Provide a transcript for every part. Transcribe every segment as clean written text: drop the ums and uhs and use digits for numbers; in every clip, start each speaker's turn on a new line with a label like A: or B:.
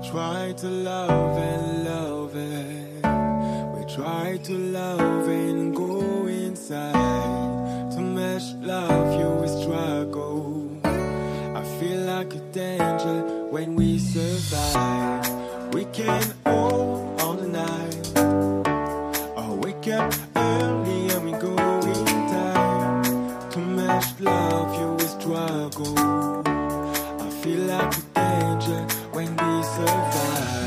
A: try to love and love it. We try to love and go inside. To match love, you will struggle. I feel like a danger when we survive. We can hold all the night, or wake up early and we go in time. To match love, you will struggle. I feel like a danger when we survive.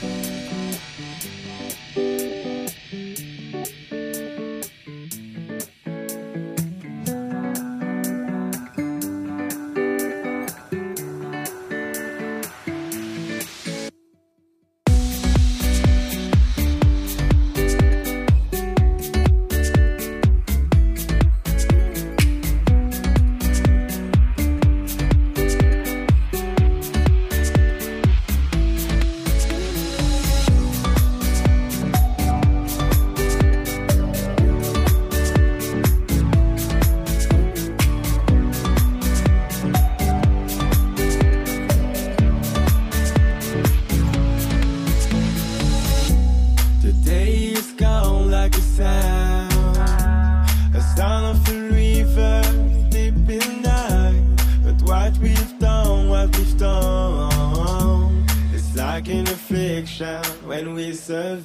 A: When we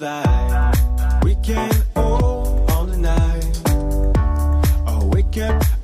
A: survive, we can hold all the night, or wake up